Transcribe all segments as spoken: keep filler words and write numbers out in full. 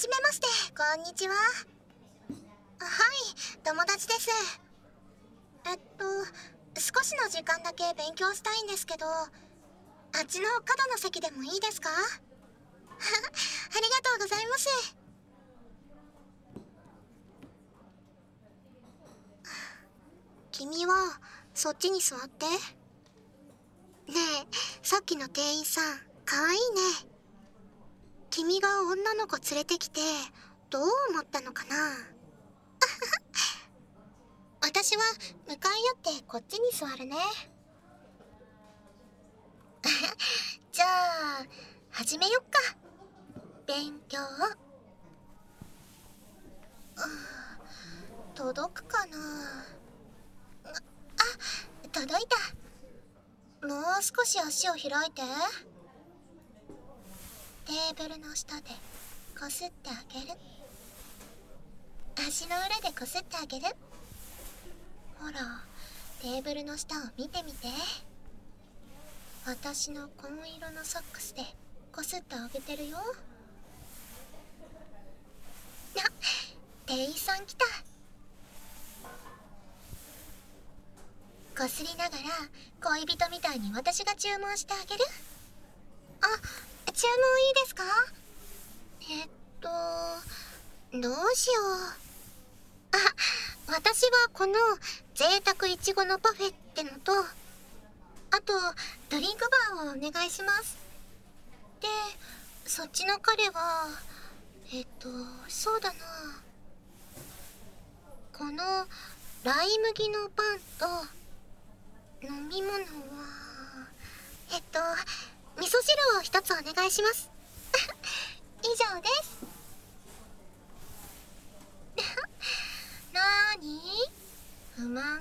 じめまして。こんにちは。はい、友達です。えっと少しの時間だけ勉強したいんですけど、あっちの角の席でもいいですか？ありがとうございます。君はそっちに座って。ねえ、さっきの店員さんかわいいね。君が女の子連れてきてどう思ったのかな？私は向かい合ってこっちに座るね。じゃあ始めよっか。勉強。届くかなあ。あ、届いた。もう少し足を開いて。テーブルの下でこすってあげる。足の裏でこすってあげる。ほら、テーブルの下を見てみて。私の紺色のソックスでこすってあげてるよ。あ、店員さん来た。こすりながら恋人みたいに私が注文してあげる。あ、注文いいですか？えっとどうしよう。あ、私はこの贅沢いちごのパフェってのと、あとドリンクバーをお願いします。で、そっちの彼はえっとそうだな、このライ麦のパンと飲み物はえっと味噌汁を一つお願いします。以上です。なーに？不満？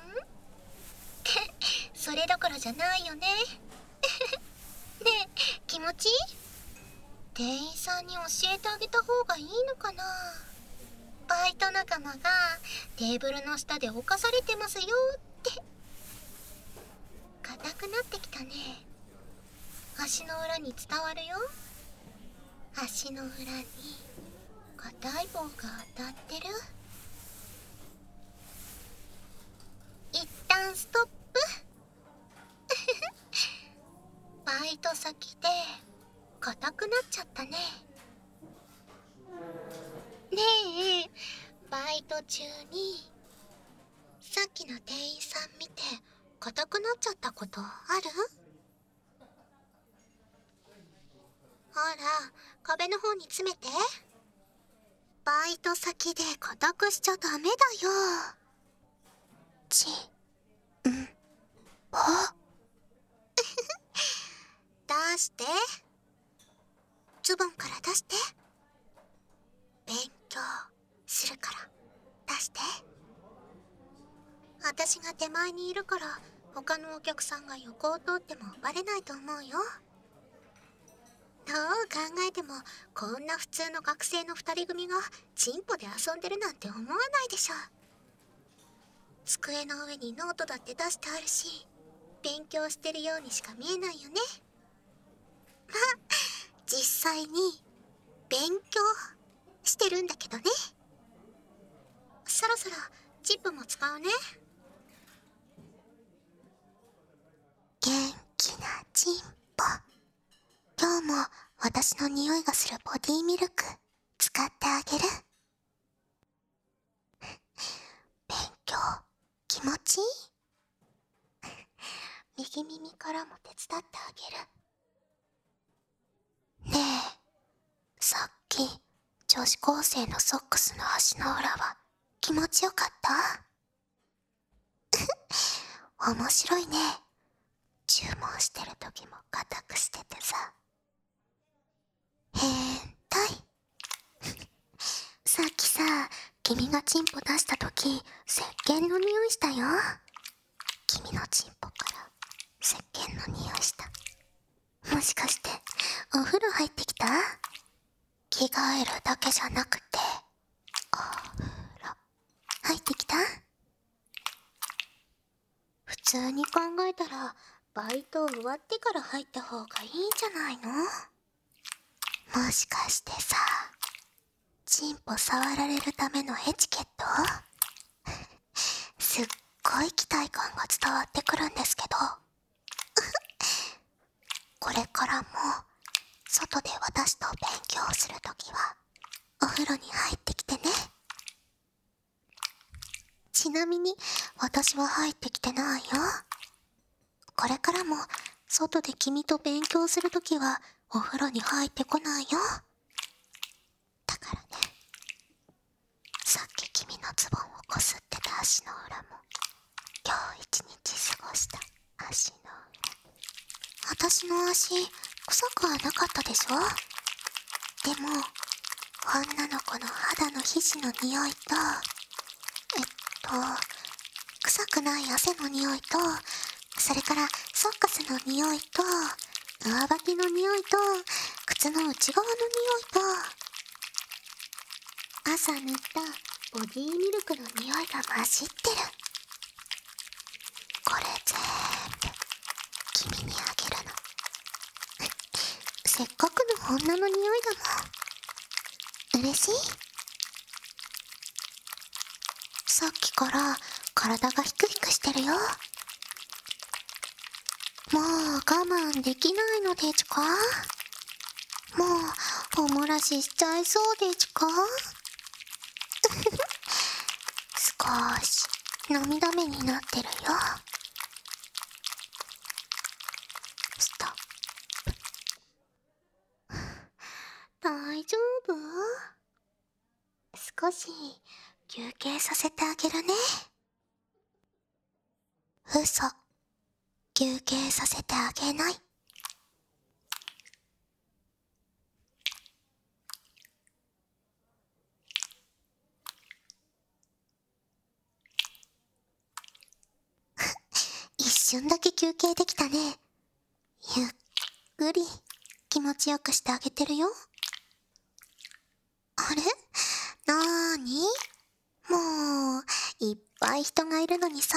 それどころじゃないよね。ねえ、気持ちいい？店員さんに教えてあげた方がいいのかな？バイト仲間がテーブルの下で侵されてますよって。硬くなってきたね。足の裏に伝わるよ。足の裏に硬い棒が当たってる。一旦ストップ。バイト先で硬くなっちゃったね。ねえ、バイト中にさっきの店員さん見て硬くなっちゃったことある？ほら、壁の方に詰めて。バイト先で硬くしちゃダメだよ。ち、ん、ぽ。出して。ズボンから出して。勉強するから出して。私が手前にいるから他のお客さんが横を通ってもバレないと思うよ。どう考えてもこんな普通の学生の二人組がチンポで遊んでるなんて思わないでしょ。机の上にノートだって出してあるし、勉強してるようにしか見えないよね。まあ実際に勉強してるんだけどね。そろそろチップも使うね。元気なチンポ。今日も私の匂いがするボディミルク使ってあげる。勉強気持ちいい？右耳からも手伝ってあげる。ねえ、さっき女子高生のソックスの足の裏は気持ちよかった？面白いね。注文してる時も固くしててさ。変態。さっきさ、君がチンポ出した時石鹸の匂いしたよ。君のチンポから石鹸の匂いした。もしかしてお風呂入ってきた？着替えるだけじゃなくてお風呂入ってきた？普通に考えたらバイト終わってから入った方がいいんじゃないの？もしかしてさ、 チンポ触られるためのエチケットすっごい期待感が伝わってくるんですけどこれからも外で私と勉強するときはお風呂に入ってきてね。ちなみに私は入ってきてないよ。これからも外で君と勉強するときはお風呂に入ってこないよ。だからね、さっき君のズボンをこすってた足の裏も今日一日過ごした足の裏。私の足臭くはなかったでしょ。でも女の子の肌の皮脂の匂いとえっと臭くない汗の匂いと、それからソックスの匂いと上履きの匂いと靴の内側の匂いと朝塗ったボディミルクの匂いが混じってる。これ全部君にあげるの。せっかくの女の匂いだもん。嬉しい？さっきから体がヒクヒクしてるよ。もう我慢できないのでちゅか？もうお漏らししちゃいそうでちゅか？少し涙目になってるよ。ストップ。大丈夫？少し休憩させてあげるね。嘘、休憩させてあげない。一瞬だけ休憩できたね。ゆっくり気持ちよくしてあげてるよ。あれ？なーに？もういっぱい人がいるのにさ。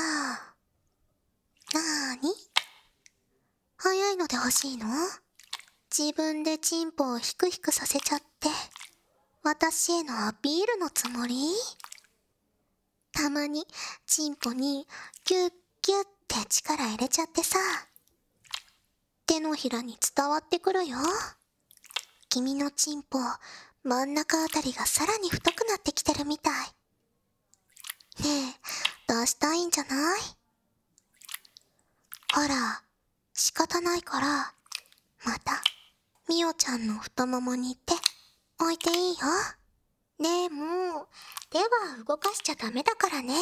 なーに？早いので欲しいの？自分でチンポをヒクヒクさせちゃって私へのアピールのつもり？たまにチンポにギュッギュッって力入れちゃってさ、手のひらに伝わってくるよ。君のチンポ真ん中あたりがさらに太くなってきてるみたい。ねえ、出したいんじゃない？ほら、仕方ないからまたミオちゃんの太ももに手置いていいよ。でも手は動かしちゃダメだからね。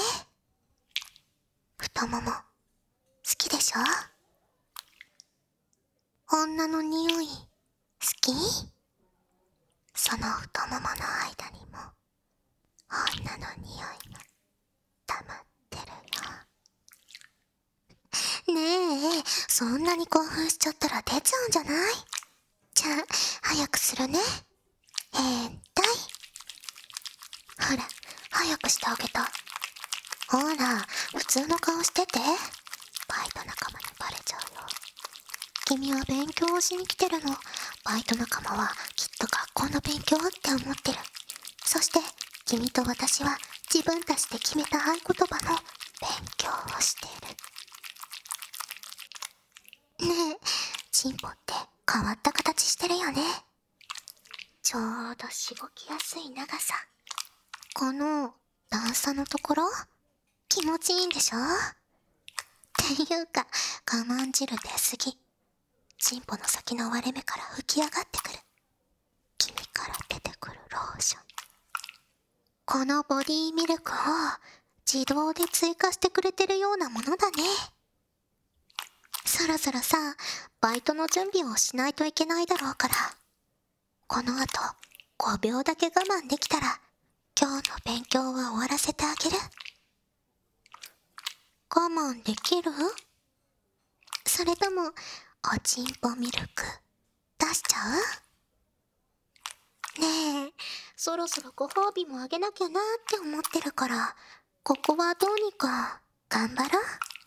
太もも好きでしょ？女の匂い好き？その太ももの間にも女の匂いが溜まってるよ。ねえ、そんなに興奮しちゃったら出ちゃうんじゃない？じゃあ早くするね。変態。ほら、早くしてあげた。ほら、普通の顔してて。バイト仲間にバレちゃうよ。君は勉強をしに来てるの。バイト仲間はきっと学校の勉強って思ってる。そして君と私は自分たちで決めた合言葉の勉強をしてる。ねえ、チンポって変わった形してるよね。ちょうどしごきやすい長さ。この段差のところ気持ちいいんでしょ？っていうか我慢汁出すぎ。チンポの先の割れ目から吹き上がってくる君から出てくるローション。このボディミルクを自動で追加してくれてるようなものだね。そろそろさ、バイトの準備をしないといけないだろうから、この後ごびょうだけ我慢できたら今日の勉強は終わらせてあげる。我慢できる？それともおちんぽミルク出しちゃう？ねえ、そろそろご褒美もあげなきゃなって思ってるから、ここはどうにか頑張ろう。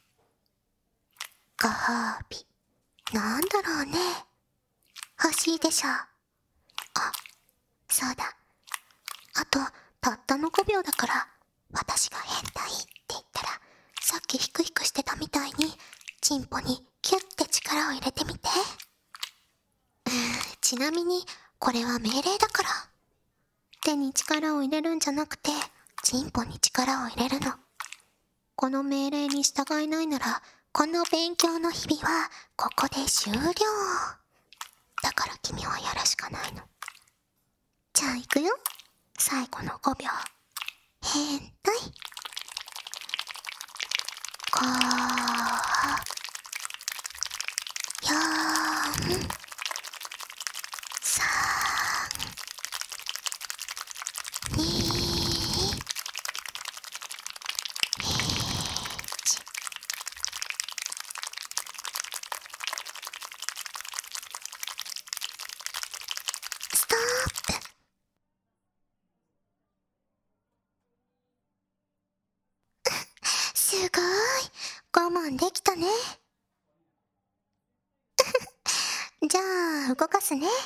ご褒美なんだろうね。欲しいでしょ。あ、そうだ、 あとたったのごびょうだから、私が変態って言ったら、さっきヒクヒクしてたみたいにチンポにキュッて力を入れてみて。うーん、ちなみにこれは命令だから。手に力を入れるんじゃなくて、チンポに力を入れるの。この命令に従えないなら、この勉強の日々はここで終了。だから君はやるしかないの。じゃあ行くよ。最後のごびょう。変態。ご、よん、さん、に、いち。ストップ。すごい。我慢できたね。じゃあ動かすね。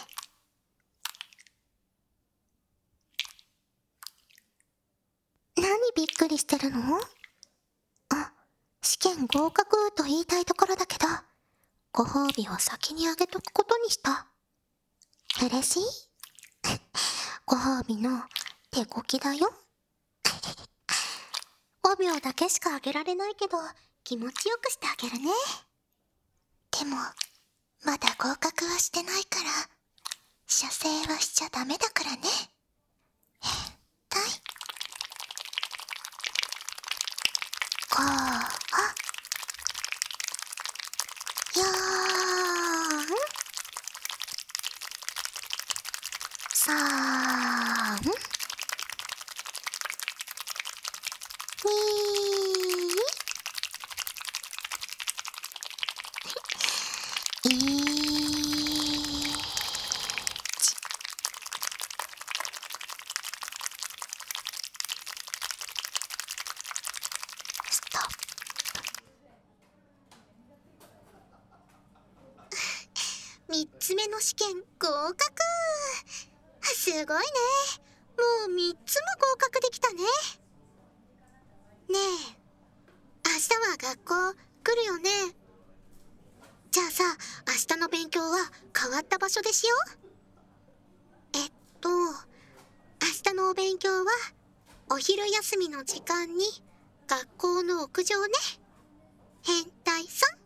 何びっくりしてるの？あ、試験合格と言いたいところだけど、ご褒美を先にあげとくことにした。嬉しい？ご褒美の手こきだよ。ごびょうだけしかあげられないけど、気持ちよくしてあげるね。でもまだ合格はしてないから、射精はしちゃダメだからね。変態。ご、よん、さん、に、いち。ストップ。みっつめの試験合格。すごいね。もうみっつも合格できたね。ねえ、明日は学校来るよね。じゃあさ、明日の勉強は変わった場所でしよう。えっと明日のお勉強はお昼休みの時間に学校の屋上ね。変態さん。